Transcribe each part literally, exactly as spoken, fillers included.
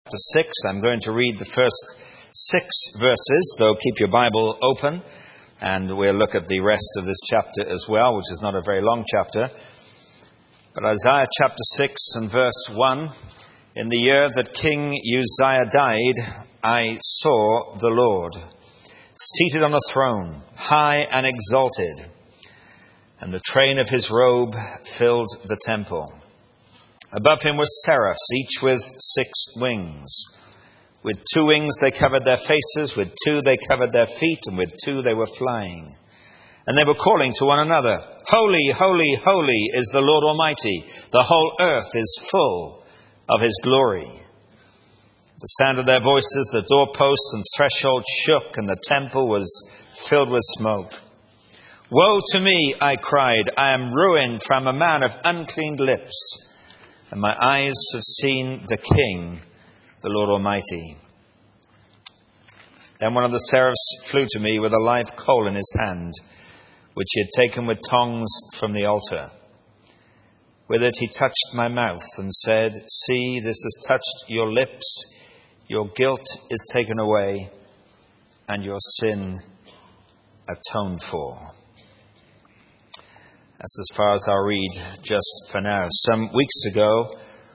six. I'm going to read the first six verses, though keep your Bible open, and we'll look at the rest of this chapter as well, which is not a very long chapter. But Isaiah chapter six and verse one, in the year that King Uzziah died, I saw the Lord, seated on a throne, high and exalted, and the train of his robe filled the temple. Above him were seraphs, each with six wings. With two wings they covered their faces, with two they covered their feet, and with two they were flying. And they were calling to one another, Holy, holy, holy is the Lord Almighty. The whole earth is full of his glory. The sound of their voices, the doorposts and threshold shook, and the temple was filled with smoke. Woe to me, I cried, I am ruined, for I am a man of unclean lips, and my eyes have seen the King, the Lord Almighty. Then one of the seraphs flew to me with a live coal in his hand, which he had taken with tongs from the altar. With it he touched my mouth and said, See, this has touched your lips. Your guilt is taken away, and your sin atoned for. That's as far as I'll read just for now. Some weeks ago,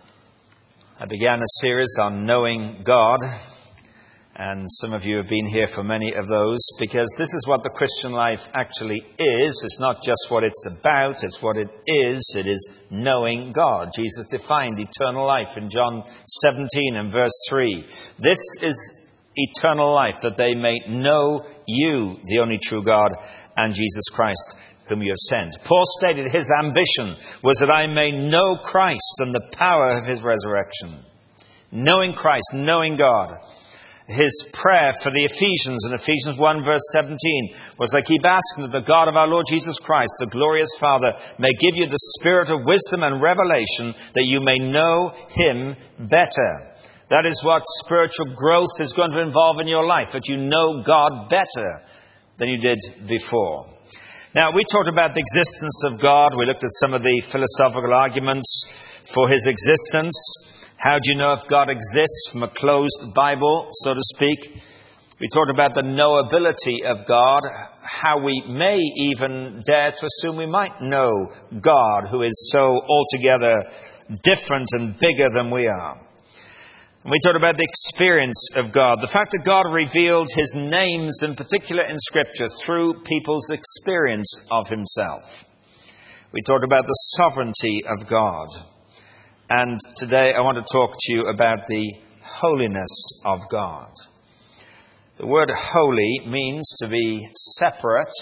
I began a series on knowing God, and some of you have been here for many of those, because this is what the Christian life actually is. It's not just what it's about, it's what it is. It is knowing God. Jesus defined eternal life in John seventeen and verse three. This is eternal life, that they may know you, the only true God, and Jesus Christ, whom you have sent. Paul stated his ambition was that I may know Christ and the power of his resurrection. Knowing Christ, knowing God. His prayer for the Ephesians in Ephesians one verse seventeen was, I keep asking that the God of our Lord Jesus Christ, the glorious Father, may give you the spirit of wisdom and revelation, that you may know him better. That is what spiritual growth is going to involve in your life, that you know God better than you did before. Now, we talked about the existence of God. We looked at some of the philosophical arguments for his existence. How do you know if God exists from a closed Bible, so to speak? We talked about the knowability of God, how we may even dare to assume we might know God, who is so altogether different and bigger than we are. And we talked about the experience of God, the fact that God revealed his names in particular in Scripture through people's experience of himself. We talked about the sovereignty of God. And today I want to talk to you about the holiness of God. The word holy means to be separate,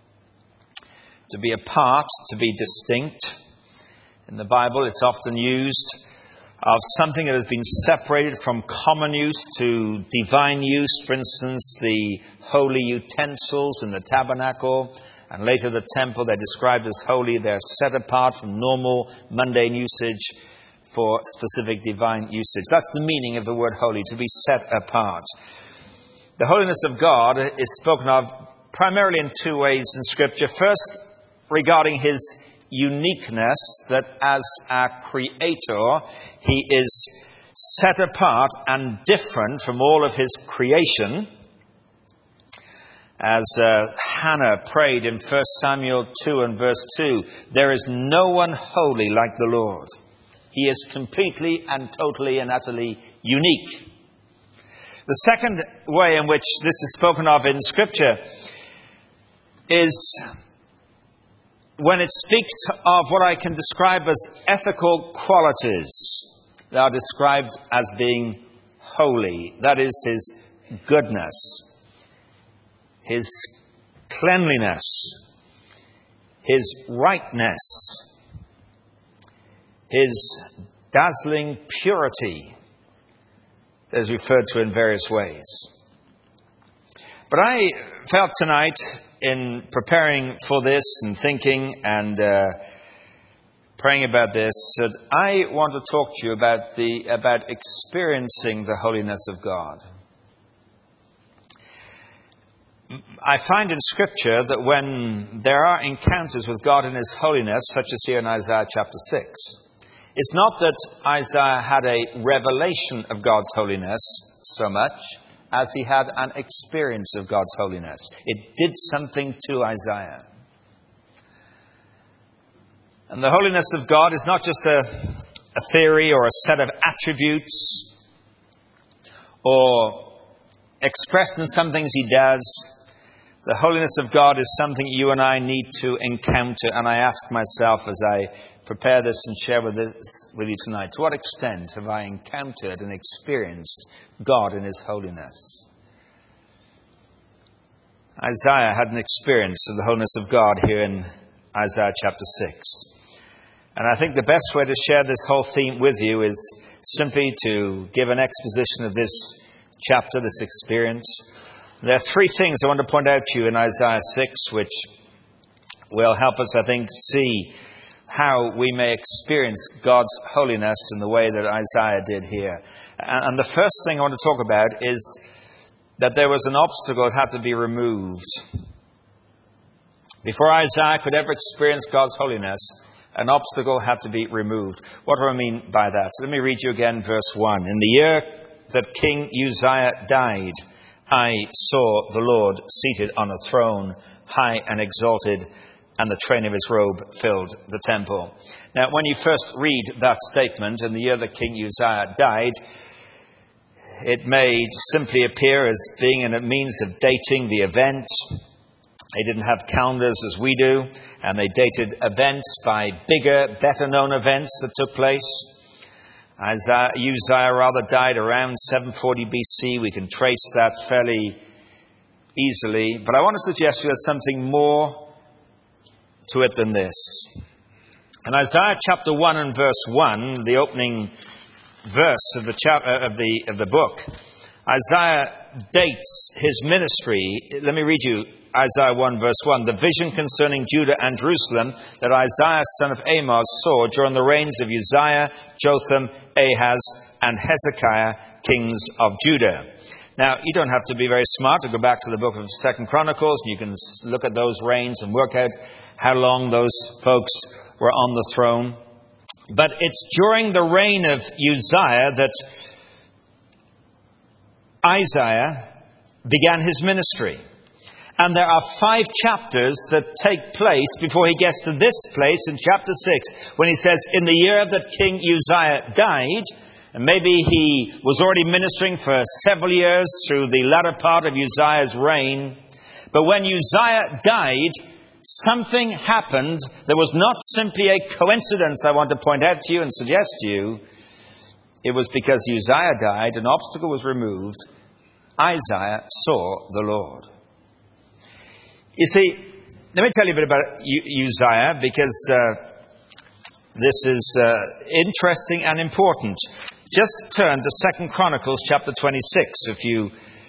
to be apart, to be distinct. In the Bible it's often used of something that has been separated from common use to divine use. For instance, the holy utensils in the tabernacle and later the temple, they're described as holy. They're set apart from normal mundane usage for specific divine usage. That's the meaning of the word holy, to be set apart. The holiness of God is spoken of primarily in two ways in Scripture. First, regarding his uniqueness, that as our Creator, he is set apart and different from all of his creation. As uh, Hannah prayed in First Samuel two and verse two, there is no one holy like the Lord. He is completely and totally and utterly unique. The second way in which this is spoken of in Scripture is when it speaks of what I can describe as ethical qualities. They are described as being holy. That is, his goodness, his cleanliness, his rightness, his dazzling purity, as referred to in various ways. But I felt tonight, in preparing for this and thinking and uh, praying about this, that I want to talk to you about the about experiencing the holiness of God. I find in Scripture that when there are encounters with God in his holiness, such as here in Isaiah chapter six, It's not that Isaiah had a revelation of God's holiness so much as he had an experience of God's holiness. It did something to Isaiah. And the holiness of God is not just a, a theory or a set of attributes or expressed in some things he does. The holiness of God is something you and I need to encounter. And I ask myself as I prepare this and share with, this, with you tonight, to what extent have I encountered and experienced God in his holiness? Isaiah had an experience of the holiness of God here in Isaiah chapter six. And I think the best way to share this whole theme with you is simply to give an exposition of this chapter, this experience. There are three things I want to point out to you in Isaiah six, which will help us, I think, see how we may experience God's holiness in the way that Isaiah did here. And the first thing I want to talk about is that there was an obstacle that had to be removed. Before Isaiah could ever experience God's holiness, an obstacle had to be removed. What do I mean by that? Let me read you again verse one. In the year that King Uzziah died, I saw the Lord seated on a throne, high and exalted, and the train of his robe filled the temple. Now, when you first read that statement, in the year that King Uzziah died, it may simply appear as being a means of dating the event. They didn't have calendars as we do, and they dated events by bigger, better-known events that took place. Isaiah, Uzziah rather died around seven forty B C. We can trace that fairly easily. But I want to suggest to you there's something more to it than this. In Isaiah chapter one and verse one, the opening verse of the chap- of the of the book, Isaiah dates his ministry. Let me read you Isaiah one verse one. The vision concerning Judah and Jerusalem that Isaiah son of Amos saw during the reigns of Uzziah, Jotham, Ahaz, and Hezekiah, kings of Judah. Now, you don't have to be very smart to go back to the book of Second Chronicles. You can look at those reigns and work out how long those folks were on the throne. But it's during the reign of Uzziah that Isaiah began his ministry. And there are five chapters that take place before he gets to this place in chapter six, when he says, in the year that King Uzziah died. And maybe he was already ministering for several years through the latter part of Uzziah's reign. But when Uzziah died, something happened that was not simply a coincidence, I want to point out to you and suggest to you. It was because Uzziah died, an obstacle was removed. Isaiah saw the Lord. You see, let me tell you a bit about Uzziah, because uh, this is uh, interesting and important. Just turn to Second Chronicles chapter twenty-six, if you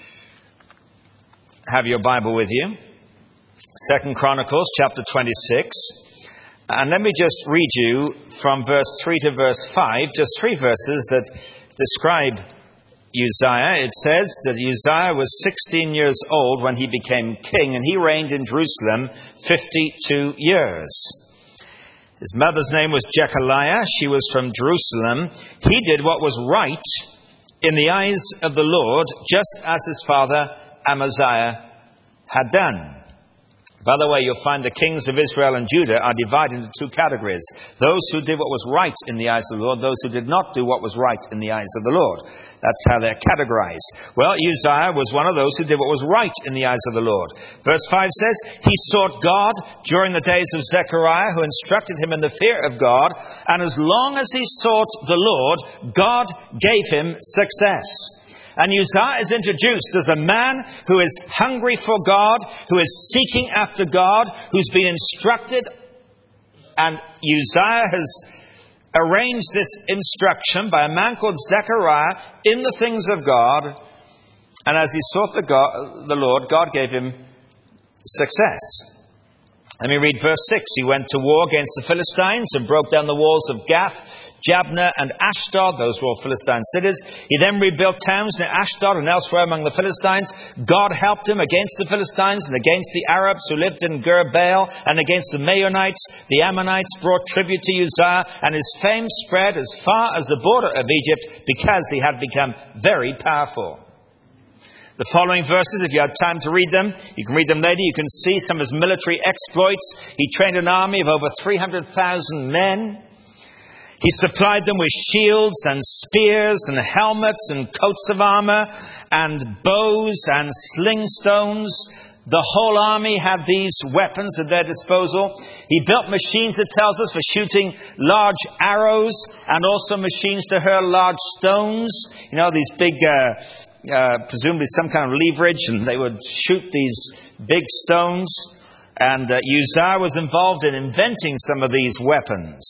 have your Bible with you. Second Chronicles chapter twenty-six. And let me just read you from verse three to verse five, just three verses that describe Uzziah. It says that Uzziah was sixteen years old when he became king, and he reigned in Jerusalem fifty-two years. His mother's name was Jechaliah. She was from Jerusalem. He did what was right in the eyes of the Lord, just as his father Amaziah had done. By the way, you'll find the kings of Israel and Judah are divided into two categories. Those who did what was right in the eyes of the Lord, those who did not do what was right in the eyes of the Lord. That's how they're categorized. Well, Uzziah was one of those who did what was right in the eyes of the Lord. Verse five says, he sought God during the days of Zechariah, who instructed him in the fear of God. And as long as he sought the Lord, God gave him success. And Uzziah is introduced as a man who is hungry for God, who is seeking after God, who's been instructed. And Uzziah has arranged this instruction by a man called Zechariah in the things of God. And as he sought the, God, the Lord, God gave him success. Let me read verse six. He went to war against the Philistines and broke down the walls of Gath. Jabneh and Ashdod. Those were all Philistine cities. He then rebuilt towns near Ashdod and elsewhere among the Philistines. God helped him against the Philistines and against the Arabs who lived in Gur-Baal and against the Maonites. The Ammonites brought tribute to Uzziah, and his fame spread as far as the border of Egypt because he had become very powerful. The following verses, if you have time to read them, you can read them later. You can see some of his military exploits. He trained an army of over three hundred thousand men. He supplied them with shields and spears and helmets and coats of armor and bows and sling stones. The whole army had these weapons at their disposal. He built machines, it tells us, for shooting large arrows and also machines to hurl large stones. You know, these big... Uh, Uh, presumably some kind of leverage, and they would shoot these big stones. And uh, Uzziah was involved in inventing some of these weapons.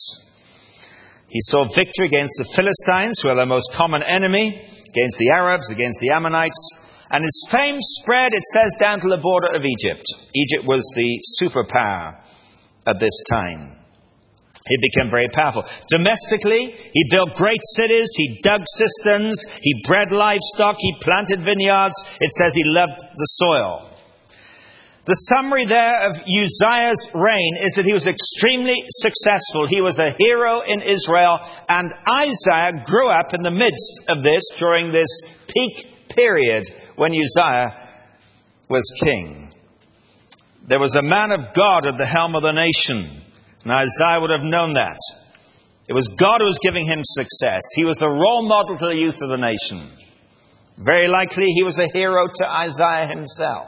He saw victory against the Philistines, who are their most common enemy, against the Arabs, against the Ammonites. And his fame spread, it says, down to the border of Egypt. Egypt was the superpower at this time. He became very powerful. Domestically, he built great cities, he dug cisterns, he bred livestock, he planted vineyards. It says he loved the soil. The summary there of Uzziah's reign is that he was extremely successful. He was a hero in Israel, and Isaiah grew up in the midst of this during this peak period when Uzziah was king. There was a man of God at the helm of the nation. And Isaiah would have known that. It was God who was giving him success. He was the role model to the youth of the nation. Very likely he was a hero to Isaiah himself.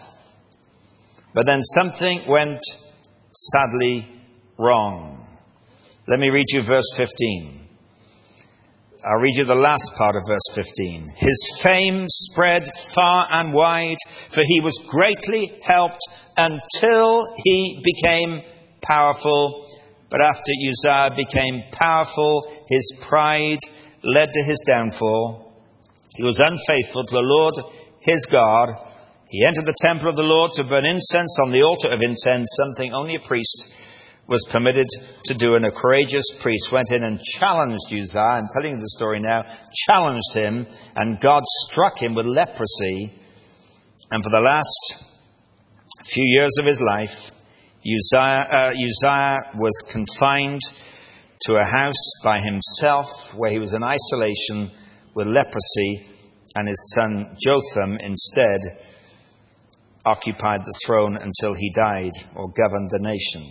But then something went sadly wrong. Let me read you verse fifteen. I'll read you the last part of verse fifteen. His fame spread far and wide, for he was greatly helped until he became powerful. But after Uzziah became powerful, his pride led to his downfall. He was unfaithful to the Lord, his God. He entered the temple of the Lord to burn incense on the altar of incense, something only a priest was permitted to do. And a courageous priest went in and challenged Uzziah. I'm telling you the story now. Challenged him, and God struck him with leprosy. And for the last few years of his life, Uzziah, uh, Uzziah was confined to a house by himself where he was in isolation with leprosy, and his son Jotham instead occupied the throne until he died or governed the nation.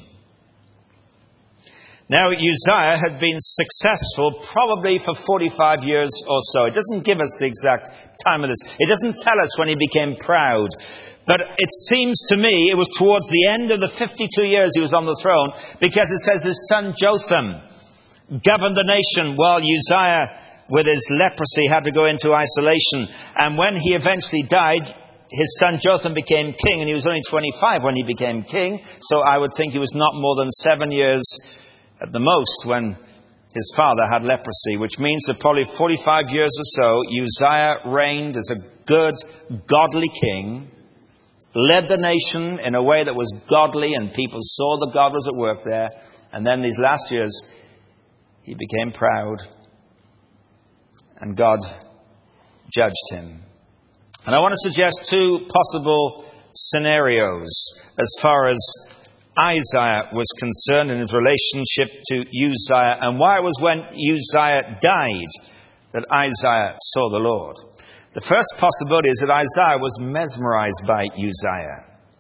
Now, Uzziah had been successful probably for forty-five years or so. It doesn't give us the exact time of this. It doesn't tell us when he became proud. But it seems to me it was towards the end of the fifty-two years he was on the throne, because it says his son Jotham governed the nation while Uzziah, with his leprosy, had to go into isolation. And when he eventually died, his son Jotham became king, and he was only twenty-five when he became king. So I would think he was not more than seven years at the most when his father had leprosy, which means that probably forty-five years or so, Uzziah reigned as a good, godly king, led the nation in a way that was godly, and people saw the God was at work there. And then these last years, he became proud, and God judged him. And I want to suggest two possible scenarios as far as Isaiah was concerned in his relationship to Uzziah, and why it was when Uzziah died that Isaiah saw the Lord. The first possibility is that Isaiah was mesmerized by Uzziah.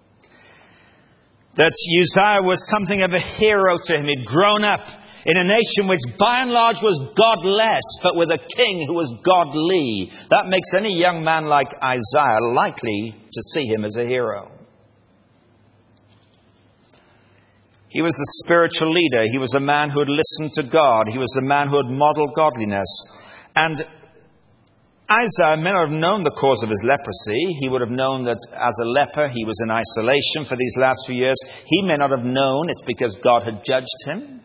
That Uzziah was something of a hero to him. He'd grown up in a nation which by and large was godless, but with a king who was godly. That makes any young man like Isaiah likely to see him as a hero. He was a spiritual leader. He was a man who had listened to God. He was a man who had modeled godliness. And Isaiah may not have known the cause of his leprosy. He would have known that as a leper he was in isolation for these last few years. He may not have known it's because God had judged him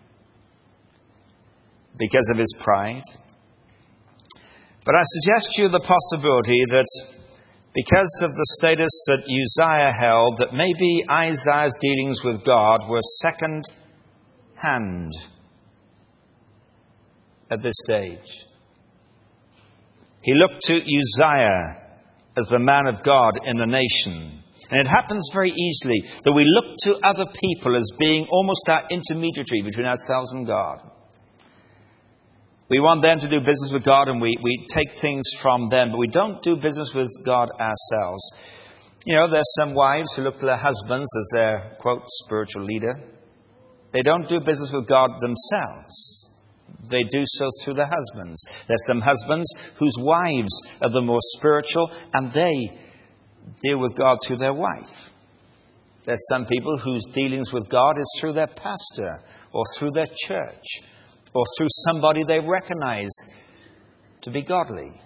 because of his pride. But I suggest to you the possibility that because of the status that Uzziah held, that maybe Isaiah's dealings with God were second hand. at this stage. He looked to Uzziah as the man of God in the nation. And it happens very easily that we look to other people as being almost our intermediary between ourselves and God. We want them to do business with God, and we, we take things from them, but we don't do business with God ourselves. You know, there's some wives who look to their husbands as their, quote, spiritual leader. They don't do business with God themselves. They do so through their husbands. There's some husbands whose wives are the more spiritual, and they deal with God through their wife. There's some people whose dealings with God is through their pastor, or through their church, or through somebody they recognize to be godly.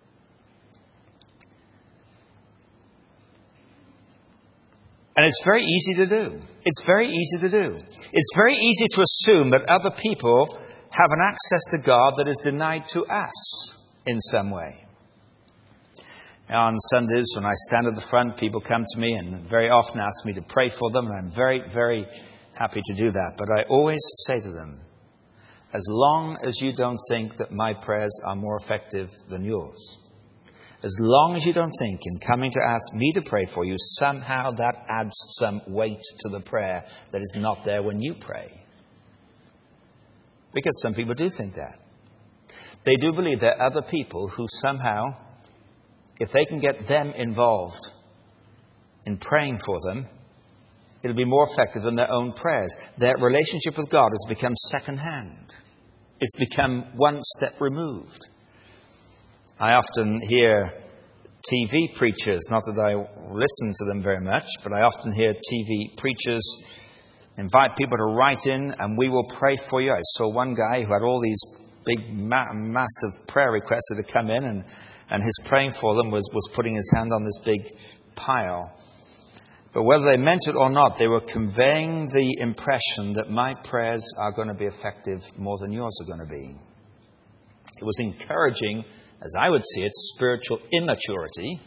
And it's very easy to do. It's very easy to do. It's very easy to assume that other people have an access to God that is denied to us in some way. Now, on Sundays, when I stand at the front, people come to me and very often ask me to pray for them, and I'm very, very happy to do that. But I always say to them, as long as you don't think that my prayers are more effective than yours, as long as you don't think in coming to ask me to pray for you, somehow that adds some weight to the prayer that is not there when you pray. Because some people do think that. They do believe there are other people who somehow, if they can get them involved in praying for them, it'll be more effective than their own prayers. Their relationship with God has become second-hand. It's become one step removed. I often hear T V preachers, not that I listen to them very much, but I often hear T V preachers invite people to write in and we will pray for you. I saw one guy who had all these big, ma- massive prayer requests that had come in, and, and his praying for them was, was putting his hand on this big pile. But whether they meant it or not, they were conveying the impression that my prayers are going to be effective more than yours are going to be. It was encouraging, as I would see it, spiritual immaturity,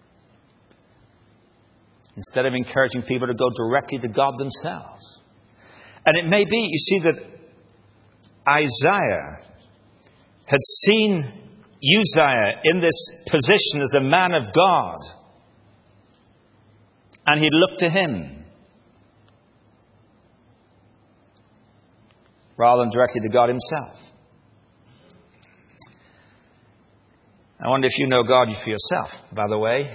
instead of encouraging people to go directly to God themselves. And it may be, you see, that Isaiah had seen Uzziah in this position as a man of God, and he'd looked to him rather than directly to God himself. I wonder if you know God for yourself, by the way.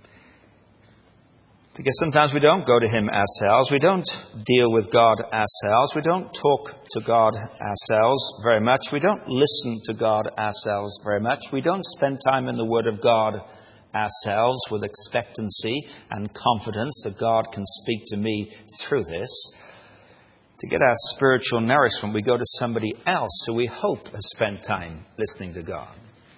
Because sometimes we don't go to him ourselves. We don't deal with God ourselves. We don't talk to God ourselves very much. We don't listen to God ourselves very much. We don't spend time in the Word of God ourselves with expectancy and confidence that God can speak to me through this. To get our spiritual nourishment, we go to somebody else who we hope has spent time listening to God,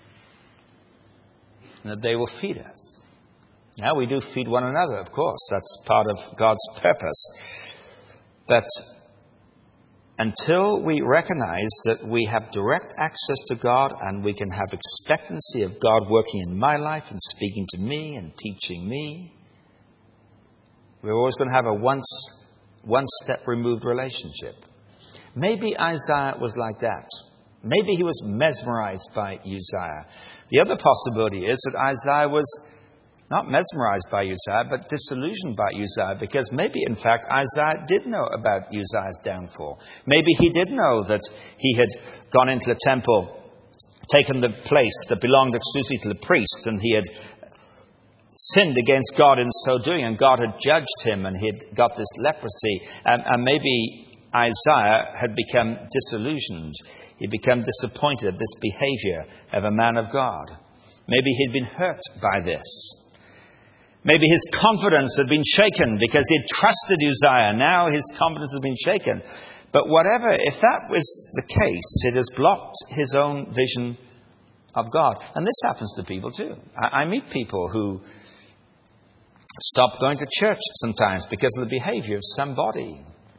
and that they will feed us. Now, we do feed one another, of course. That's part of God's purpose. But until we recognize that we have direct access to God and we can have expectancy of God working in my life and speaking to me and teaching me, we're always going to have a once, one step removed relationship. Maybe Isaiah was like that. Maybe he was mesmerized by Uzziah. The other possibility is that Isaiah was not mesmerized by Uzziah, but disillusioned by Uzziah, because maybe, in fact, Isaiah did know about Uzziah's downfall. Maybe he did know that he had gone into the temple, taken the place that belonged exclusively to the priest, and he had sinned against God in so doing, and God had judged him, and he had got this leprosy. And, and maybe Isaiah had become disillusioned. He'd become disappointed at this behavior of a man of God. Maybe he'd been hurt by this. Maybe his confidence had been shaken because he had trusted Uzziah. Now his confidence has been shaken. But whatever, if that was the case, it has blocked his own vision of God. And this happens to people too. I, I meet people who stop going to church sometimes because of the behavior of somebody.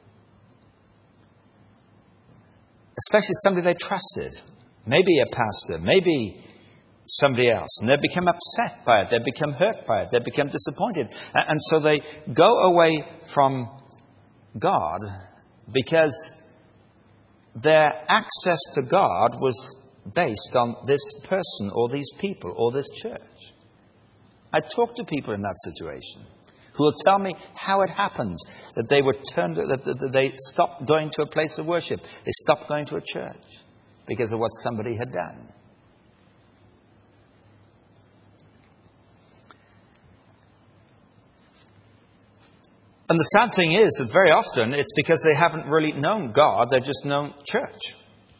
Especially somebody they trusted. Maybe a pastor, maybe somebody else. And they become upset by it. They become hurt by it. They become disappointed. And so they go away from God because their access to God was based on this person or these people or this church. I talk to people in that situation who will tell me how it happened, that they were turned, that that they stopped going to a place of worship. They stopped going to a church because of what somebody had done. And the sad thing is that very often it's because they haven't really known God, they've just known church.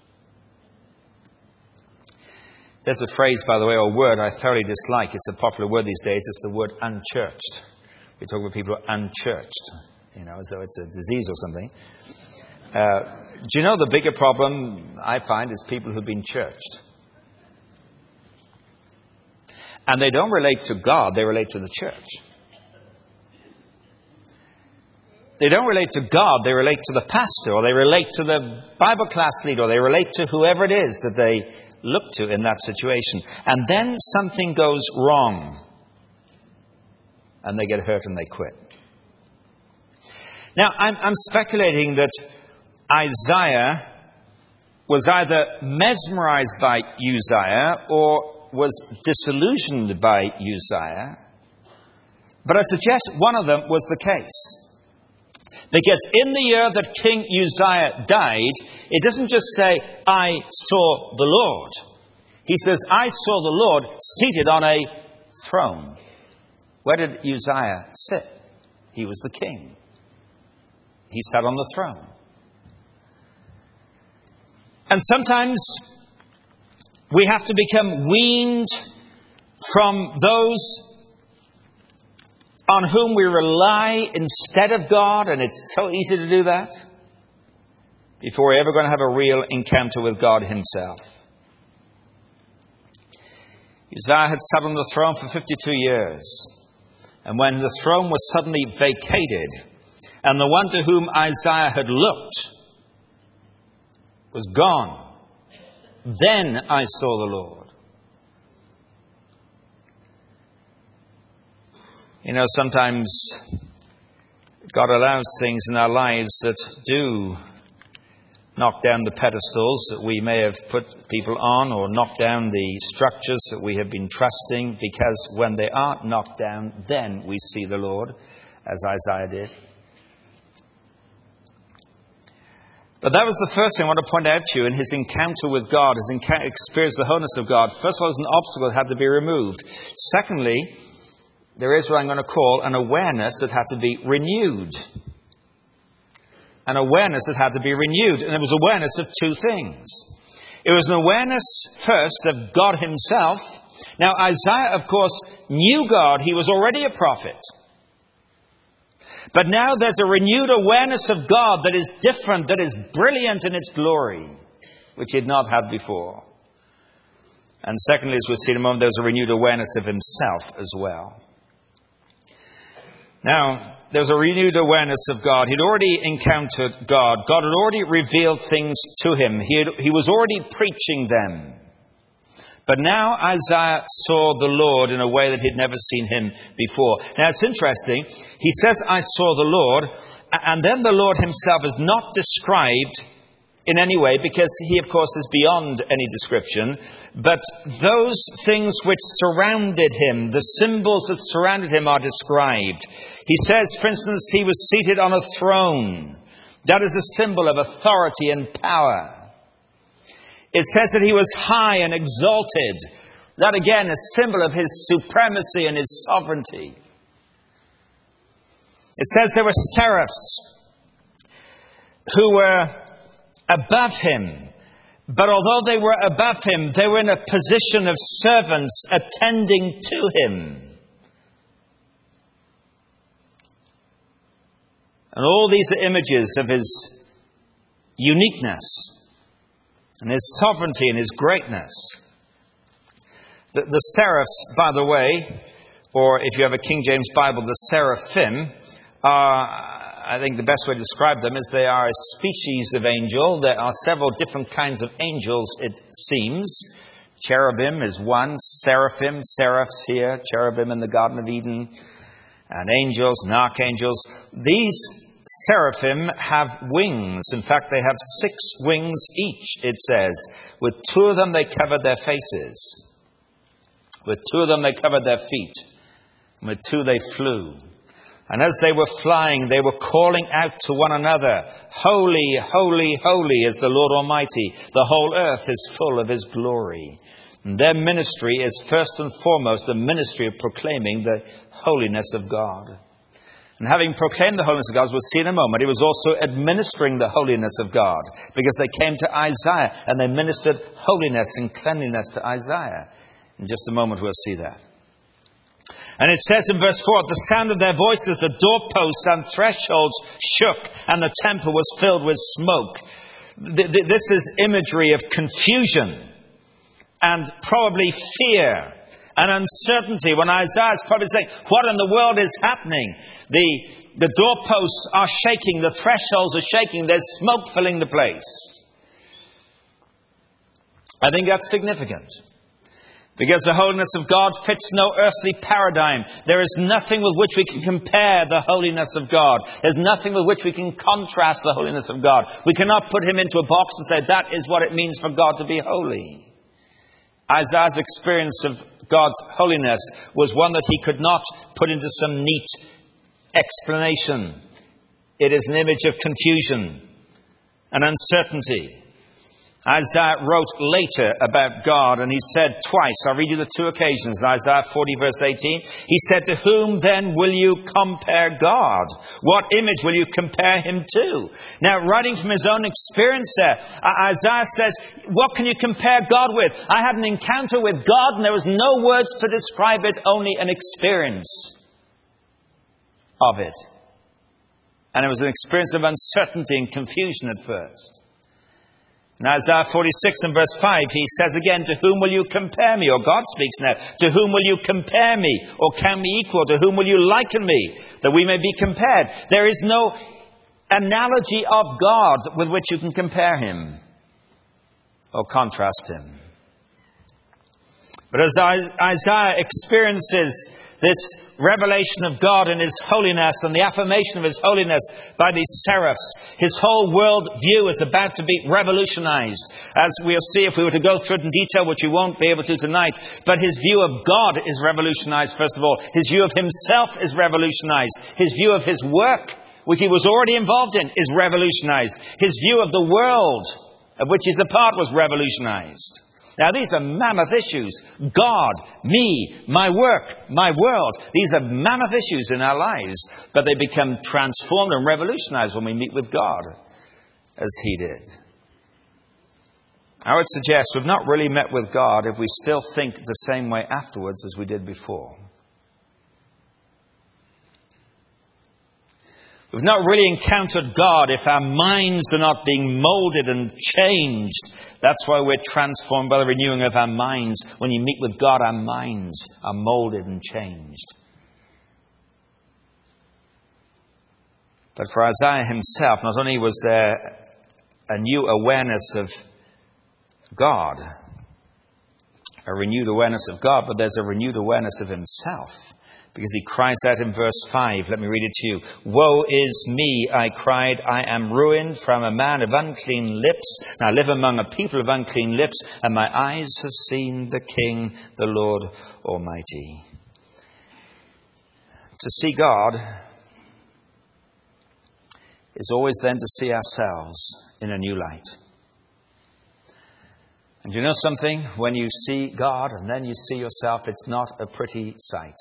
There's a phrase, by the way, or word I thoroughly dislike. It's a popular word these days. It's the word unchurched. We talk about people who are unchurched, you know, as though it's a disease or something. Uh, do you know the bigger problem I find is people who've been churched? And they don't relate to God, they relate to the church. They don't relate to God, they relate to the pastor, or they relate to the Bible class leader, or they relate to whoever it is that they look to in that situation. And then something goes wrong. And they get hurt and they quit. Now, I'm, I'm speculating that Isaiah was either mesmerized by Uzziah or was disillusioned by Uzziah. But I suggest one of them was the case. Because in the year that King Uzziah died, it doesn't just say, I saw the Lord. He says, I saw the Lord seated on a throne. Where did Uzziah sit? He was the king. He sat on the throne. And sometimes we have to become weaned from those on whom we rely instead of God, and it's so easy to do that, before we're ever going to have a real encounter with God himself. Uzziah had sat on the throne for fifty-two years. And when the throne was suddenly vacated, and the one to whom Isaiah had looked was gone, then I saw the Lord. You know, sometimes God allows things in our lives that do knock down the pedestals that we may have put people on, or knock down the structures that we have been trusting, because when they are knocked down, then we see the Lord, as Isaiah did. But that was the first thing I want to point out to you in his encounter with God, his encounter, experience of the wholeness of God. First of all, there's an obstacle that had to be removed. Secondly, there is what I'm going to call an awareness that had to be renewed. An awareness that had to be renewed. And it was awareness of two things. It was an awareness, first, of God himself. Now, Isaiah, of course, knew God. He was already a prophet. But now there's a renewed awareness of God that is different, that is brilliant in its glory, which he had not had before. And secondly, as we'll see in a moment, there's a renewed awareness of himself as well. Now, there's a renewed awareness of God. He'd already encountered God. God had already revealed things to him. He, had, he was already preaching them. But now Isaiah saw the Lord in a way that he'd never seen him before. Now, it's interesting. He says, I saw the Lord. And then the Lord himself is not described in any way, because he, of course, is beyond any description. But those things which surrounded him, the symbols that surrounded him, are described. He says, for instance, he was seated on a throne. That is a symbol of authority and power. It says that he was high and exalted. That again, a symbol of his supremacy and his sovereignty. It says there were seraphs who were above him. But although they were above him, they were in a position of servants attending to him. And all these are images of his uniqueness and his sovereignty and his greatness. The, the seraphs, by the way, or if you have a King James Bible, the seraphim, are, I think the best way to describe them is they are a species of angel. There are several different kinds of angels, it seems. Cherubim is one, seraphim, seraphs here, cherubim in the Garden of Eden, and angels and archangels. These seraphim have wings. In fact, they have six wings each, it says. With two of them they covered their faces. With two of them they covered their feet. And with two they flew. And as they were flying, they were calling out to one another, "Holy, holy, holy is the Lord Almighty. The whole earth is full of his glory." And their ministry is first and foremost the ministry of proclaiming the holiness of God. And having proclaimed the holiness of God, as we'll see in a moment, he was also administering the holiness of God, because they came to Isaiah and they ministered holiness and cleanliness to Isaiah. In just a moment we'll see that. And it says in verse four, "At the sound of their voices, the doorposts and thresholds shook, and the temple was filled with smoke." This is imagery of confusion and probably fear and uncertainty. When Isaiah is probably saying, what in the world is happening? The, the doorposts are shaking, the thresholds are shaking, there's smoke filling the place. I think that's significant. Because the holiness of God fits no earthly paradigm. There is nothing with which we can compare the holiness of God. There's nothing with which we can contrast the holiness of God. We cannot put him into a box and say that is what it means for God to be holy. Isaiah's experience of God's holiness was one that he could not put into some neat explanation. It is an image of confusion and uncertainty. Isaiah wrote later about God, and he said twice, I'll read you the two occasions, Isaiah forty verse eighteen, he said, "To whom then will you compare God? What image will you compare him to?" Now, writing from his own experience there, Isaiah says, what can you compare God with? I had an encounter with God, and there was no words to describe it, only an experience of it. And it was an experience of uncertainty and confusion at first. In Isaiah forty-six and verse five, he says again, "To whom will you compare me?" Or God speaks now. "To whom will you compare me? Or count me equal? To whom will you liken me? That we may be compared." There is no analogy of God with which you can compare him or contrast him. But as Isaiah experiences this revelation of God and his holiness and the affirmation of his holiness by these seraphs, his whole world view is about to be revolutionized. As we'll see if we were to go through it in detail, which we won't be able to tonight. But his view of God is revolutionized, first of all. His view of himself is revolutionized. His view of his work, which he was already involved in, is revolutionized. His view of the world, of which he's a part, was revolutionized. Now, these are mammoth issues. God, me, my work, my world. These are mammoth issues in our lives. But they become transformed and revolutionized when we meet with God, as he did. I would suggest we've not really met with God if we still think the same way afterwards as we did before. We've not really encountered God if our minds are not being molded and changed. That's why we're transformed by the renewing of our minds. When you meet with God, our minds are molded and changed. But for Isaiah himself, not only was there a new awareness of God, a renewed awareness of God, but there's a renewed awareness of himself. Because he cries out in verse five, let me read it to you. "Woe is me, I cried, I am ruined, for I'm a man of unclean lips, and I live among a people of unclean lips, and my eyes have seen the King, the Lord Almighty." To see God is always then to see ourselves in a new light. And you know something? When you see God and then you see yourself, it's not a pretty sight.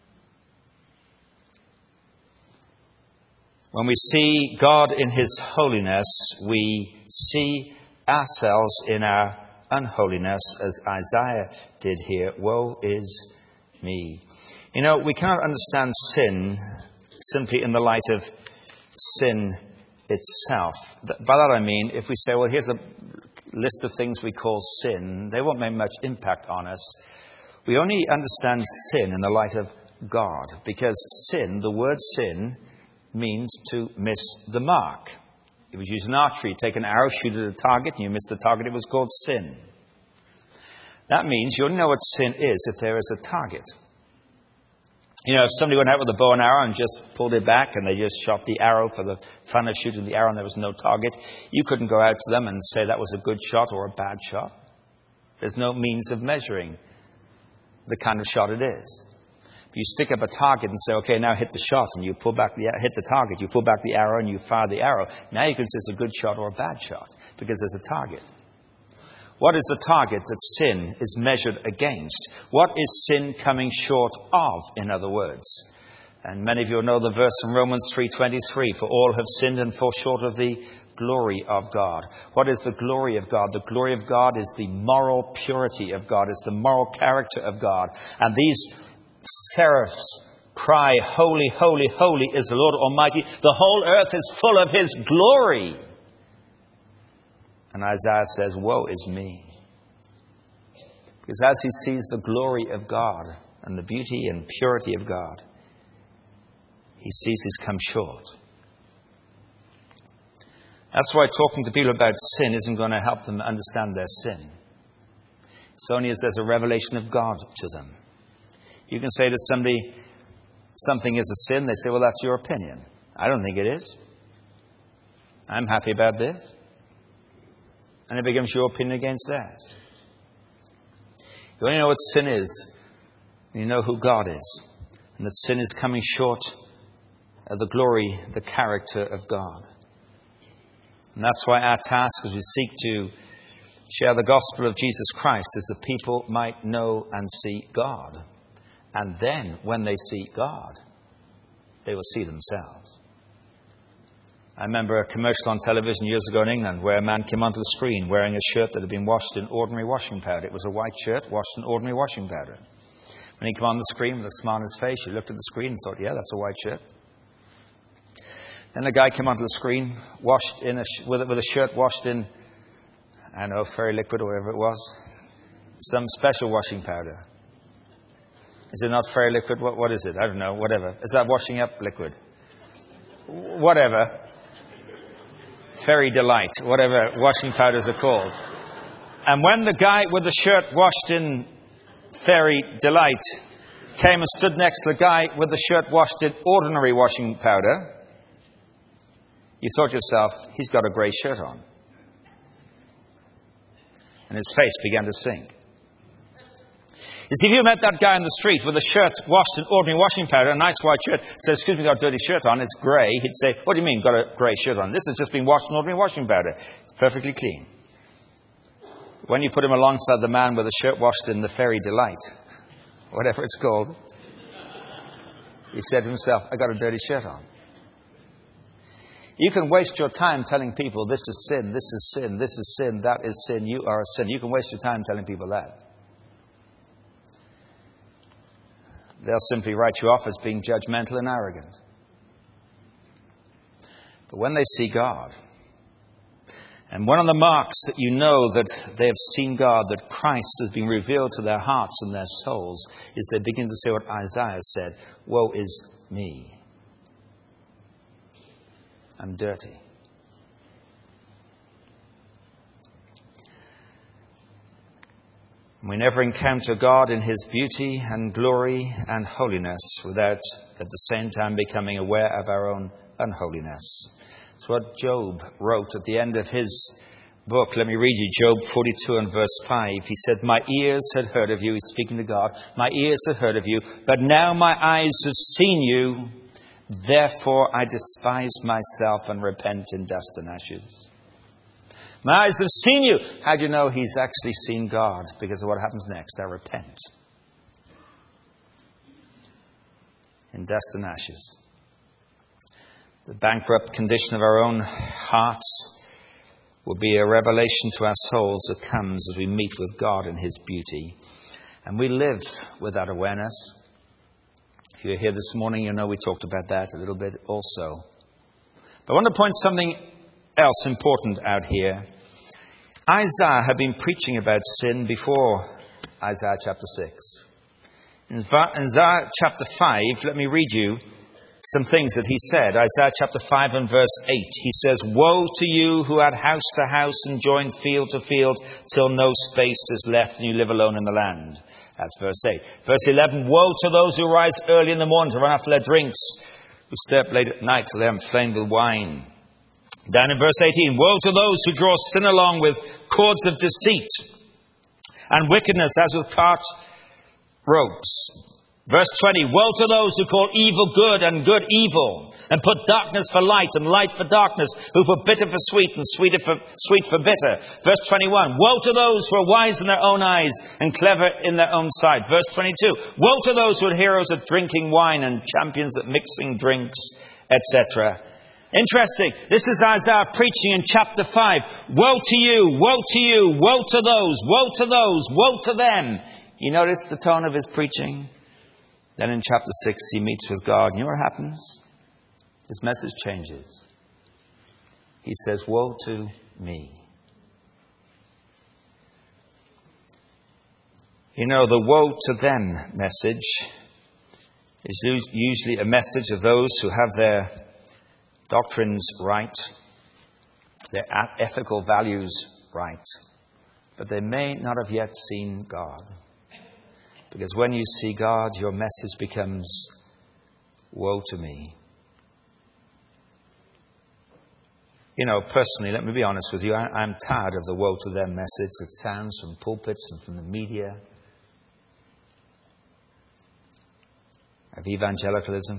When we see God in his holiness, we see ourselves in our unholiness, as Isaiah did here. Woe is me. You know, we cannot understand sin simply in the light of sin itself. By that I mean, if we say, well, here's a list of things we call sin, they won't make much impact on us. We only understand sin in the light of God, because sin, the word sin, means to miss the mark. It was used in archery. You take an arrow, shoot at a target, and you miss the target. It was called sin. That means you only know what sin is if there is a target. You know, if somebody went out with a bow and arrow and just pulled it back and they just shot the arrow for the fun of shooting the arrow and there was no target, you couldn't go out to them and say that was a good shot or a bad shot. There's no means of measuring the kind of shot it is. If you stick up a target and say, okay, now hit the shot, and you pull back the hit the target, you pull back the arrow and you fire the arrow, now you can say it's a good shot or a bad shot because there's a target. What is the target that sin is measured against? What is sin coming short of, in other words? And many of you know the verse in Romans three twenty-three, for all have sinned and fall short of the glory of God. What is the glory of God? The glory of God is the moral purity of God, is the moral character of God. And these seraphs cry, holy, holy, holy is the Lord Almighty. The whole earth is full of his glory. And Isaiah says, woe is me. Because as he sees the glory of God and the beauty and purity of God, he sees he's come short. That's why talking to people about sin isn't going to help them understand their sin. It's only as there's a revelation of God to them. You can say to somebody, something is a sin. They say, well, that's your opinion. I don't think it is. I'm happy about this. And it becomes your opinion against that. You only know what sin is when you know who God is. And that sin is coming short of the glory, the character of God. And that's why our task as we seek to share the gospel of Jesus Christ is that people might know and see God. And then when they see God, they will see themselves. I remember a commercial on television years ago in England where a man came onto the screen wearing a shirt that had been washed in ordinary washing powder. It was a white shirt washed in ordinary washing powder. When he came on the screen with a smile on his face, you looked at the screen and thought, yeah, that's a white shirt. Then a guy came onto the screen washed in a sh- with, a, with a shirt washed in, I don't know, Fairy Liquid or whatever it was. Some special washing powder. Is it not Fairy Liquid? What, what is it? I don't know. Whatever. Is that washing up liquid? Whatever. Fairy Delight, whatever washing powders are called. And when the guy with the shirt washed in Fairy Delight came and stood next to the guy with the shirt washed in ordinary washing powder, you thought to yourself, he's got a grey shirt on. And his face began to sink. You see, if you met that guy on the street with a shirt washed in ordinary washing powder, a nice white shirt, says, excuse me, got a dirty shirt on, it's grey, he'd say, what do you mean, got a grey shirt on? This has just been washed in ordinary washing powder. It's perfectly clean. When you put him alongside the man with a shirt washed in the Fairy Delight, whatever it's called, he said to himself, I got a dirty shirt on. You can waste your time telling people this is sin, this is sin, this is sin, that is sin, you are a sin. You can waste your time telling people that. They'll simply write you off as being judgmental and arrogant. But when they see God, and one of the marks that you know that they have seen God, that Christ has been revealed to their hearts and their souls, is they begin to say what Isaiah said, woe is me. I'm dirty. We never encounter God in his beauty and glory and holiness without at the same time becoming aware of our own unholiness. It's what Job wrote at the end of his book. Let me read you Job forty-two and verse five. He said, my ears had heard of you. He's speaking to God. My ears had heard of you, but now my eyes have seen you. Therefore I despise myself and repent in dust and ashes. My eyes have seen you. How do you know he's actually seen God? Because of what happens next. I repent. In dust and ashes. The bankrupt condition of our own hearts will be a revelation to our souls that comes as we meet with God in his beauty. And we live with that awareness. If you're here this morning, you know we talked about that a little bit also. But I want to point something else important out here. Isaiah had been preaching about sin before Isaiah chapter six. In Isaiah chapter five, let me read you some things that he said. Isaiah chapter five and verse eight. He says, "Woe to you who add house to house and join field to field till no space is left and you live alone in the land." That's verse eight. Verse eleven, "Woe to those who rise early in the morning to run after their drinks, who stay up late at night till they are inflamed with wine." Down in verse eighteen, "Woe to those who draw sin along with cords of deceit and wickedness as with cart ropes." Verse twenty, "Woe to those who call evil good and good evil, and put darkness for light and light for darkness, who put bitter for sweet and sweet for, sweet for bitter." Verse twenty-one, "Woe to those who are wise in their own eyes and clever in their own sight." Verse twenty-two, "Woe to those who are heroes at drinking wine and champions at mixing drinks," et cetera. Interesting. This is Isaiah preaching in chapter five. Woe to you, woe to you, woe to those, woe to those, woe to them. You notice the tone of his preaching? Then in chapter six, he meets with God. You know what happens? His message changes. He says, "Woe to me." You know, the woe to them message is usually a message of those who have their doctrines right, their ethical values right, but they may not have yet seen God. Because when you see God, your message becomes, "Woe to me." You know, personally, let me be honest with you, I, I'm tired of the woe to them message that sounds from pulpits and from the media of evangelicalism.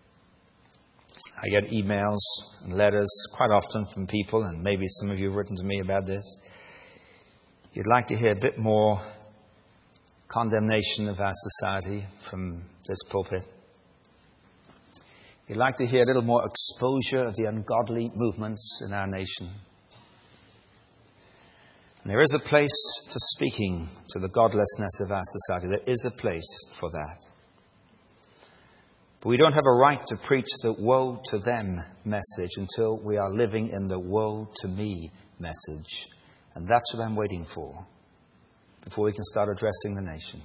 I get emails and letters quite often from people, and maybe some of you have written to me about this. You'd like to hear a bit more condemnation of our society from this pulpit. You'd like to hear a little more exposure of the ungodly movements in our nation. And there is a place for speaking to the godlessness of our society. There is a place for that. But we don't have a right to preach the woe to them message until we are living in the woe to me message. And that's what I'm waiting for, before we can start addressing the nation.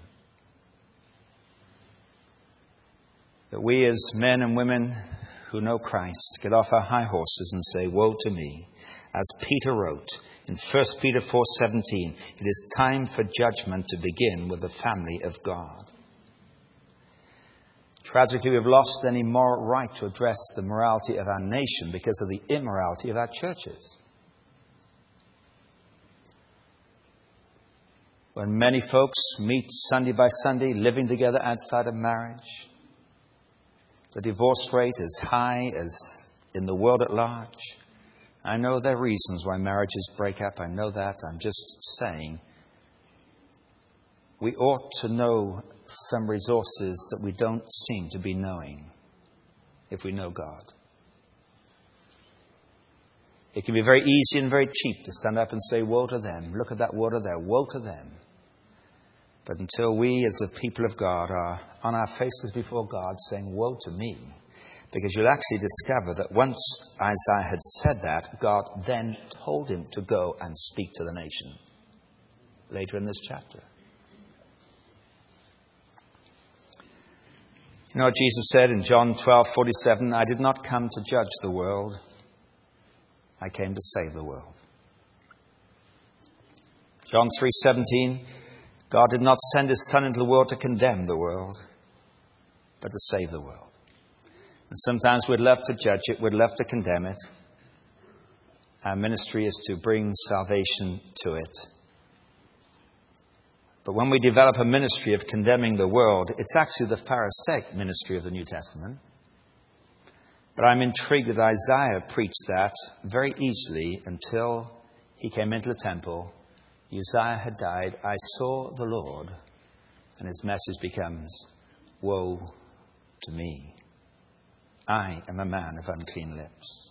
That we as men and women who know Christ get off our high horses and say, "Woe to me." As Peter wrote in First Peter four seventeen, it is time for judgment to begin with the family of God. Tragically, we've lost any moral right to address the morality of our nation because of the immorality of our churches. When many folks meet Sunday by Sunday, living together outside of marriage, the divorce rate is high as in the world at large. I know there are reasons why marriages break up. I know that. I'm just saying we ought to know some resources that we don't seem to be knowing if we know God. It can be very easy and very cheap to stand up and say, "Woe to them. Look at that water there. Woe to them." But until we as the people of God are on our faces before God saying, "Woe to me," because you'll actually discover that once Isaiah had said that, God then told him to go and speak to the nation. Later in this chapter. You know what Jesus said in John twelve forty-seven, "I did not come to judge the world. I came to save the world." John three seventeen, "God did not send his Son into the world to condemn the world, but to save the world." And sometimes we'd love to judge it, we'd love to condemn it. Our ministry is to bring salvation to it. But when we develop a ministry of condemning the world, it's actually the Pharisaic ministry of the New Testament. But I'm intrigued that Isaiah preached that very easily until he came into the temple. Uzziah had died. "I saw the Lord." And his message becomes, "Woe to me. I am a man of unclean lips."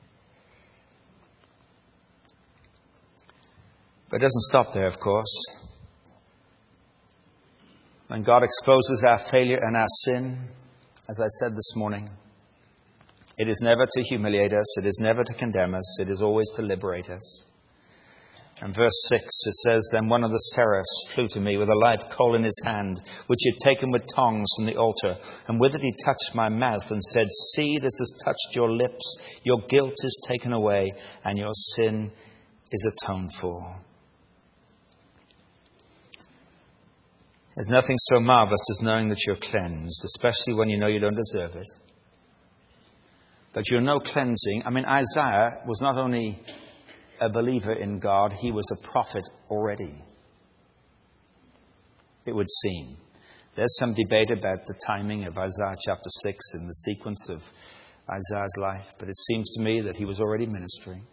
But it doesn't stop there, of course. When God exposes our failure and our sin, as I said this morning, it is never to humiliate us. It is never to condemn us. It is always to liberate us. And verse six, it says, Then one of the seraphs flew to me with a live coal in his hand, which he had taken with tongs from the altar. And with it he touched my mouth and said, See, this has touched your lips. Your guilt is taken away, and your sin is atoned for. There's nothing so marvelous as knowing that you're cleansed, especially when you know you don't deserve it. But you know cleansing. I mean, Isaiah was not only a believer in God, he was a prophet already, it would seem. There's some debate about the timing of Isaiah chapter six and the sequence of Isaiah's life, but it seems to me that he was already ministering.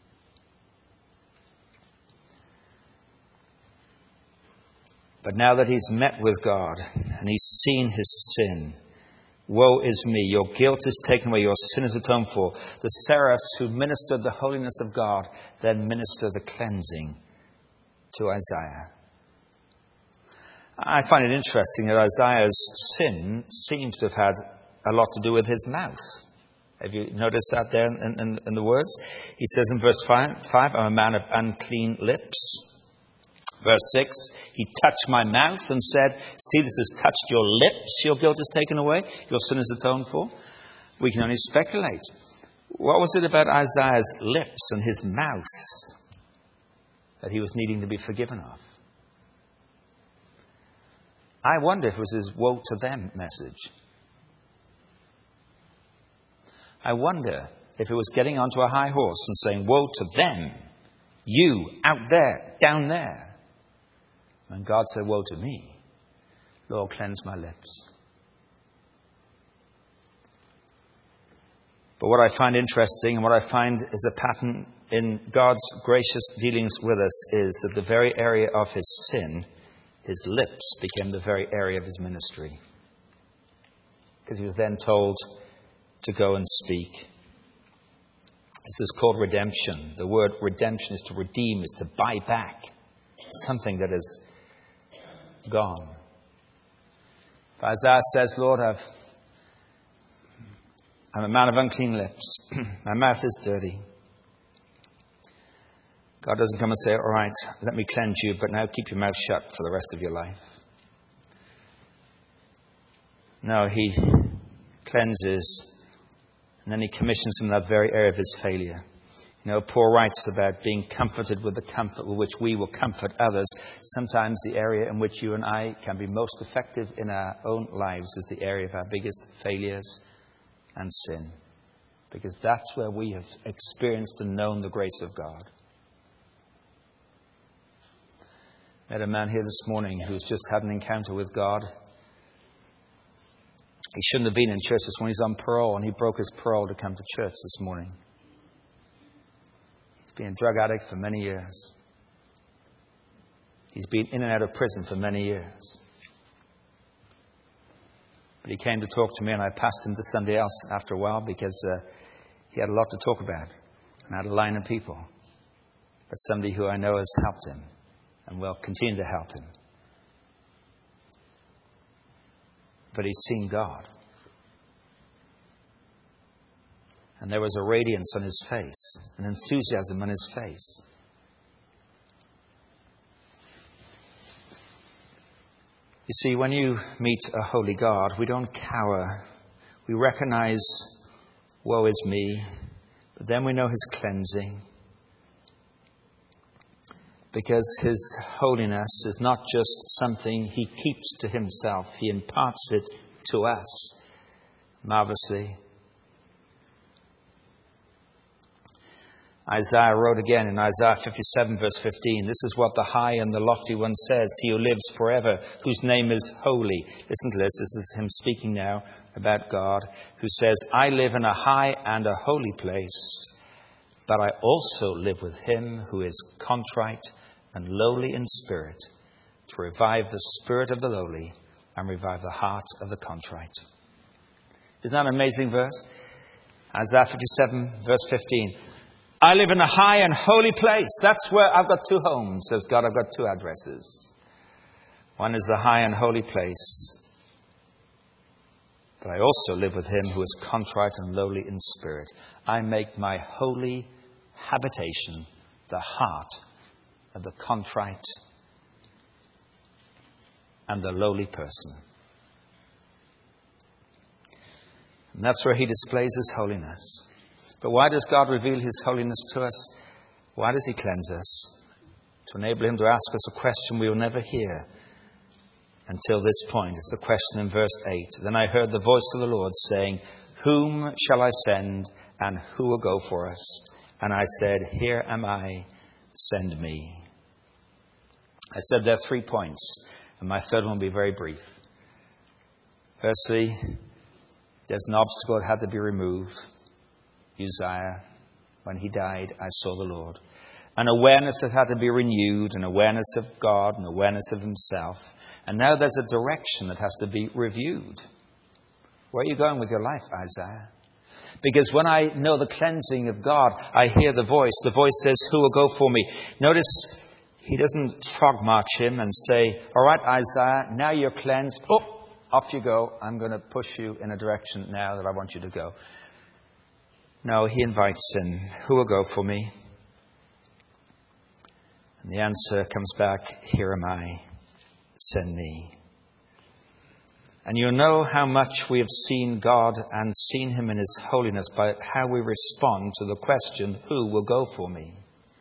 But now that he's met with God and he's seen his sin, woe is me, your guilt is taken away, your sin is atoned for. The seraphs who ministered the holiness of God then minister the cleansing to Isaiah. I find it interesting that Isaiah's sin seems to have had a lot to do with his mouth. Have you noticed that there in, in, in the words? He says in verse five, five, I'm a man of unclean lips. Verse six, he touched my mouth and said, See, this has touched your lips. Your guilt is taken away. Your sin is atoned for. We can only speculate. What was it about Isaiah's lips and his mouth that he was needing to be forgiven of? I wonder if it was his woe to them message. I wonder if it was getting onto a high horse and saying, Woe to them, you out there, down there. And God said, Woe to me. Lord, cleanse my lips. But what I find interesting and what I find is a pattern in God's gracious dealings with us is that the very area of his sin, his lips, became the very area of his ministry. Because he was then told to go and speak. This is called redemption. The word redemption is to redeem, is to buy back something that is gone. Isaiah says, Lord, I've, I'm a man of unclean lips. My mouth is dirty. God doesn't come and say, all right, let me cleanse you, but now keep your mouth shut for the rest of your life. No, he cleanses, and then he commissions him in that very area of his failure. You know, Paul writes about being comforted with the comfort with which we will comfort others. Sometimes the area in which you and I can be most effective in our own lives is the area of our biggest failures and sin. Because that's where we have experienced and known the grace of God. I met a man here this morning who's just had an encounter with God. He shouldn't have been in church this morning. He's on parole, and he broke his parole to come to church this morning. He's been a drug addict for many years. He's been in and out of prison for many years. But he came to talk to me, and I passed him to somebody else after a while because uh, he had a lot to talk about. And I had a line of people. But somebody who I know has helped him and will continue to help him. But he's seen God. And there was a radiance on his face, an enthusiasm on his face. You see, when you meet a holy God, we don't cower. We recognize, woe is me, but then we know his cleansing. Because his holiness is not just something he keeps to himself. He imparts it to us marvelously. Isaiah wrote again in Isaiah fifty-seven verse fifteen, this is what the high and the lofty one says, he who lives forever, whose name is holy. Listen to this. This is him speaking now about God, who says, I live in a high and a holy place, but I also live with him who is contrite and lowly in spirit, to revive the spirit of the lowly and revive the heart of the contrite. Isn't that an amazing verse? Isaiah fifty-seven verse fifteen. I live in a high and holy place. That's where I've got two homes, says God. I've got two addresses. One is the high and holy place. But I also live with him who is contrite and lowly in spirit. I make my holy habitation the heart of the contrite and the lowly person. And that's where he displays his holiness. But why does God reveal his holiness to us? Why does he cleanse us? To enable him to ask us a question we will never hear until this point. It's the question in verse eight. Then I heard the voice of the Lord saying, whom shall I send, and who will go for us? And I said, here am I, send me. I said there are three points, and my third one will be very brief. Firstly, there's an obstacle that had to be removed. Uzziah, when he died, I saw the Lord. An awareness that had to be renewed, an awareness of God, an awareness of himself. And now there's a direction that has to be reviewed. Where are you going with your life, Isaiah? Because when I know the cleansing of God, I hear the voice. The voice says, who will go for me? Notice he doesn't frog march him and say, all right, Isaiah, now you're cleansed. Oh, off you go. I'm going to push you in a direction now that I want you to go. No, he invites him. Who will go for me? And the answer comes back, here am I, send me. And you'll know how much we have seen God and seen him in his holiness by how we respond to the question, who will go for me?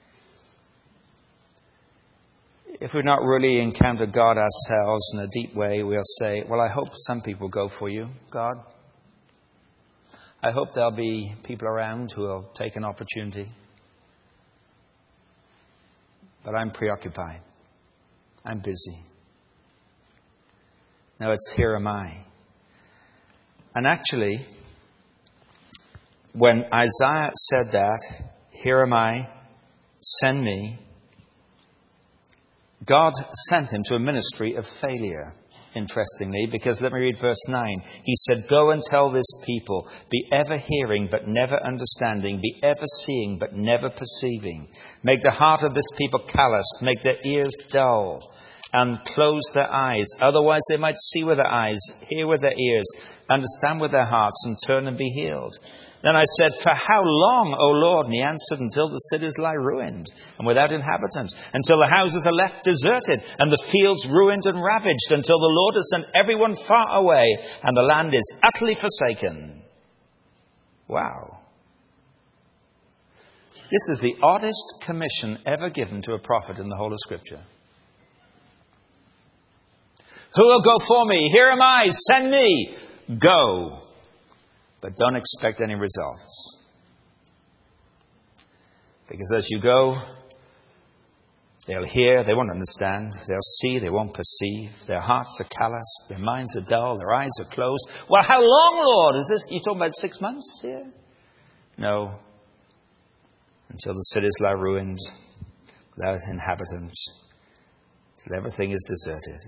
If we've not really encountered God ourselves in a deep way, we'll say, well, I hope some people go for you, God. I hope there'll be people around who will take an opportunity. But I'm preoccupied. I'm busy. No, it's here am I. And actually, when Isaiah said that, here am I, send me, God sent him to a ministry of failure, interestingly, because let me read verse nine. He said, go and tell this people, be ever hearing but never understanding, be ever seeing but never perceiving. Make the heart of this people calloused, make their ears dull, and close their eyes. Otherwise they might see with their eyes, hear with their ears, understand with their hearts, and turn and be healed. Then I said, for how long, O Lord? And he answered, until the cities lie ruined and without inhabitants, until the houses are left deserted and the fields ruined and ravaged, until the Lord has sent everyone far away and the land is utterly forsaken. Wow. This is the oddest commission ever given to a prophet in the whole of Scripture. Who will go for me? Here am I, send me. Go. But don't expect any results. Because as you go, they'll hear, they won't understand. They'll see, they won't perceive. Their hearts are callous. Their minds are dull. Their eyes are closed. Well, how long, Lord? Is this, you talking about six months here? No. Until the cities lie ruined, without inhabitants. Till everything is deserted.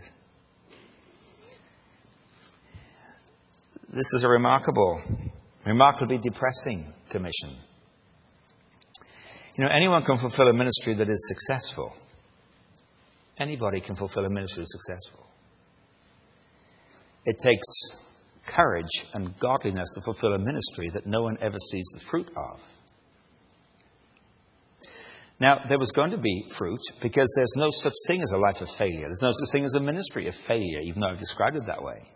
This is a remarkable, remarkably depressing commission. You know, anyone can fulfill a ministry that is successful. Anybody can fulfill a ministry that is successful. It takes courage and godliness to fulfill a ministry that no one ever sees the fruit of. Now, there was going to be fruit because there's no such thing as a life of failure. There's no such thing as a ministry of failure, even though I've described it that way.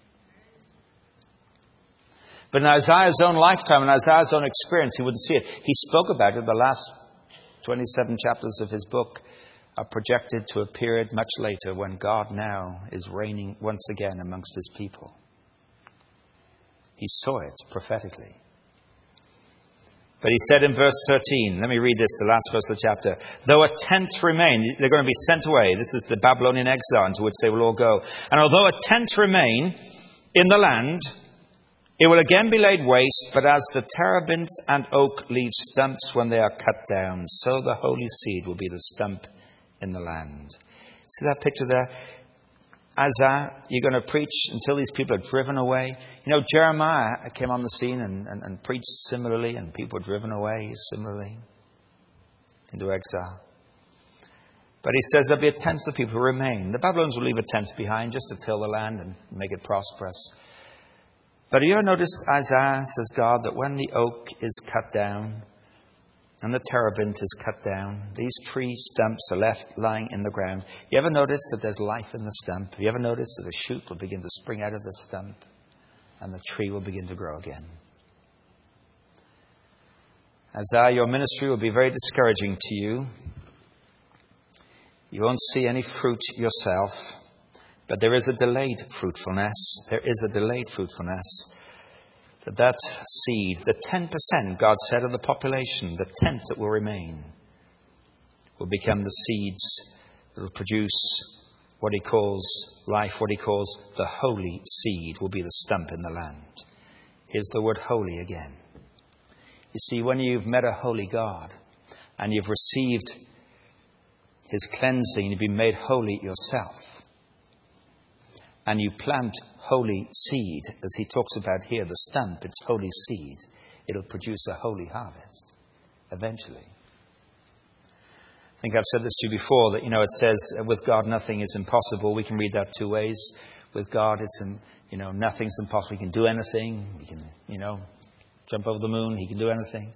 But in Isaiah's own lifetime, in Isaiah's own experience, he wouldn't see it. He spoke about it. The last twenty-seven chapters of his book are projected to a period much later when God now is reigning once again amongst his people. He saw it prophetically. But he said in verse thirteen, let me read this, the last verse of the chapter. Though a tenth remain, they're going to be sent away. This is the Babylonian exile into which they will all go. And although a tenth remain in the land, it will again be laid waste, but as the terebinth and oak leave stumps when they are cut down, so the holy seed will be the stump in the land. See that picture there? Isaiah, you're going to preach until these people are driven away. You know, Jeremiah came on the scene and, and, and preached similarly, and people were driven away similarly into exile. But he says there'll be a tenth of people who remain. The Babylonians will leave a tenth behind just to till the land and make it prosperous. But have you ever noticed, Isaiah, says God, that when the oak is cut down, and the terebinth is cut down. These tree stumps are left lying in the ground. You ever notice that there's life in the stump? Have you ever noticed that a shoot will begin to spring out of the stump and the tree will begin to grow again? Isaiah, your ministry will be very discouraging to you. You won't see any fruit yourself, but there is a delayed fruitfulness. There is a delayed fruitfulness. That that seed, the ten percent, God said, of the population, the tenth that will remain, will become the seeds that will produce what he calls life, what he calls the holy seed, will be the stump in the land. Here's the word holy again. You see, when you've met a holy God and you've received his cleansing, you've been made holy yourself, and you plant holy seed, as he talks about here, the stump, it's holy seed, it'll produce a holy harvest eventually. I think I've said this to you before, that, you know, it says, with God nothing is impossible. We can read that two ways. With God, it's, in, you know, nothing's impossible. He can do anything. He can, you know, jump over the moon. He can do anything.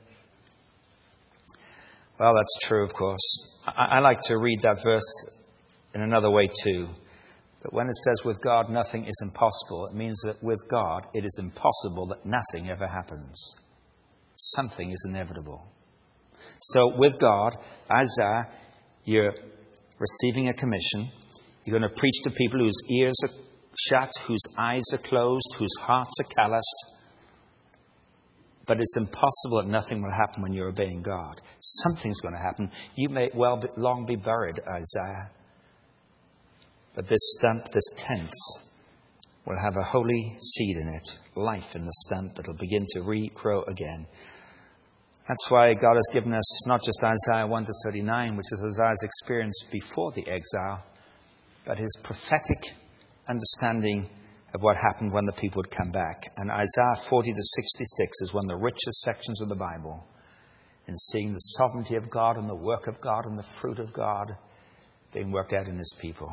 Well, that's true, of course. I, I like to read that verse in another way too. That when it says with God nothing is impossible, it means that with God it is impossible that nothing ever happens. Something is inevitable. So with God, Isaiah, you're receiving a commission. You're going to preach to people whose ears are shut, whose eyes are closed, whose hearts are calloused. But it's impossible that nothing will happen when you're obeying God. Something's going to happen. You may well be, long be buried, Isaiah. But this stump, this tent, will have a holy seed in it, life in the stump that will begin to regrow again. That's why God has given us not just Isaiah one to thirty-nine, which is Isaiah's experience before the exile, but his prophetic understanding of what happened when the people would come back. And Isaiah forty to sixty-six is one of the richest sections of the Bible in seeing the sovereignty of God and the work of God and the fruit of God being worked out in his people.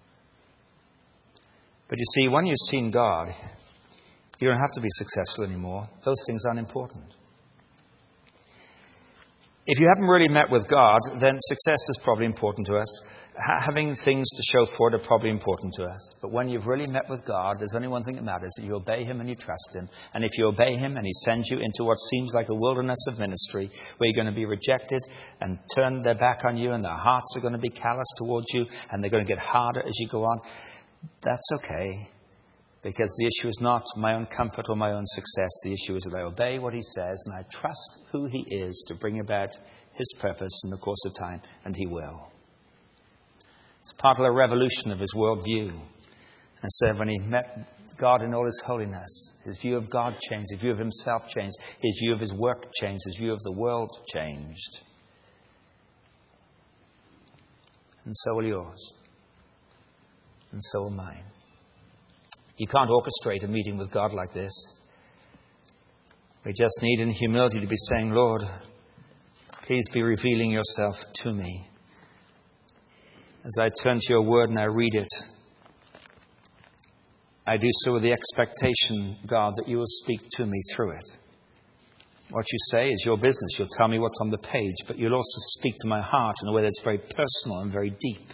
But you see, when you've seen God, you don't have to be successful anymore. Those things aren't important. If you haven't really met with God, then success is probably important to us. Ha- having things to show for it are probably important to us. But when you've really met with God, there's only one thing that matters, that you obey him and you trust him. And if you obey him and he sends you into what seems like a wilderness of ministry, where you're going to be rejected and turn their back on you and their hearts are going to be callous towards you and they're going to get harder as you go on, that's okay. Because the issue is not my own comfort or my own success. The issue is that I obey what he says and I trust who he is to bring about his purpose in the course of time, and he will. It's part of the revolution of his worldview. And so when he met God in all his holiness, his view of God changed, his view of himself changed, his view of his work changed, his view of the world changed. And so will yours. And so will mine. You can't orchestrate a meeting with God like this. We just need in humility to be saying, Lord, please be revealing yourself to me. As I turn to your word and I read it, I do so with the expectation, God, that you will speak to me through it. What you say is your business. You'll tell me what's on the page, but you'll also speak to my heart in a way that's very personal and very deep.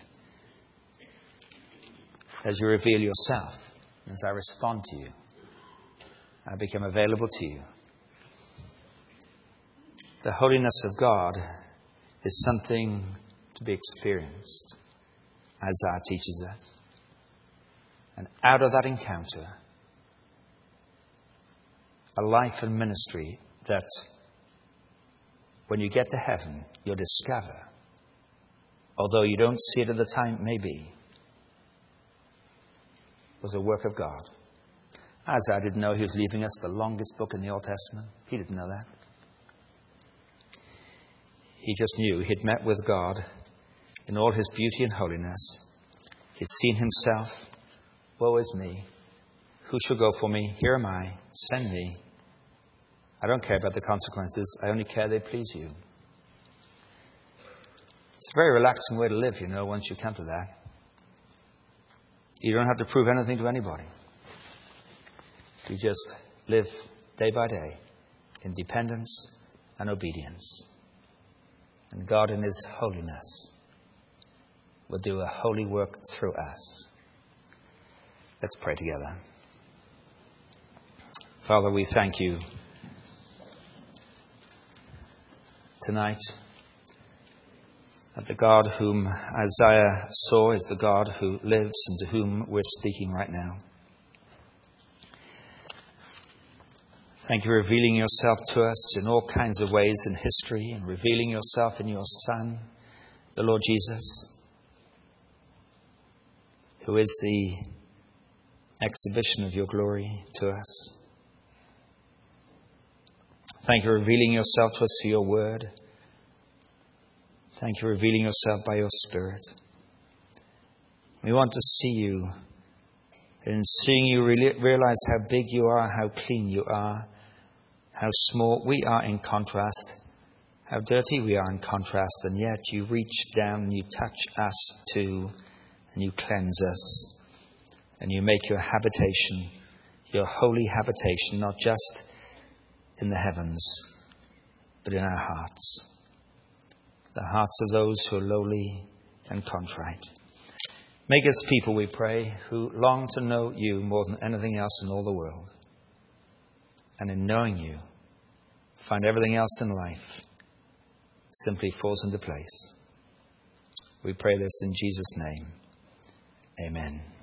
As you reveal yourself. As I respond to you, I become available to you. The holiness of God is something to be experienced, Isaiah teaches us. And out of that encounter, a life and ministry that when you get to heaven, you'll discover, although you don't see it at the time it may be, was a work of God. Isaiah didn't know he was leaving us the longest book in the Old Testament. He didn't know that. He just knew he'd met with God in all his beauty and holiness. He'd seen himself. Woe is me. Who shall go for me? Here am I. Send me. I don't care about the consequences. I only care they please you. It's a very relaxing way to live, you know, once you come to that. You don't have to prove anything to anybody. You just live day by day in dependence and obedience. And God in his holiness will do a holy work through us. Let's pray together. Father, we thank you tonight that the God whom Isaiah saw is the God who lives and to whom we're speaking right now. Thank you for revealing yourself to us in all kinds of ways in history and revealing yourself in your Son, the Lord Jesus, who is the exhibition of your glory to us. Thank you for revealing yourself to us through your word. Thank you for revealing yourself by your Spirit. We want to see you. And in seeing you, realize how big you are, how clean you are, how small we are in contrast, how dirty we are in contrast, and yet you reach down and you touch us too, and you cleanse us, and you make your habitation, your holy habitation, not just in the heavens, but in our hearts. The hearts of those who are lowly and contrite. Make us people, we pray, who long to know you more than anything else in all the world. And in knowing you, find everything else in life simply falls into place. We pray this in Jesus' name. Amen.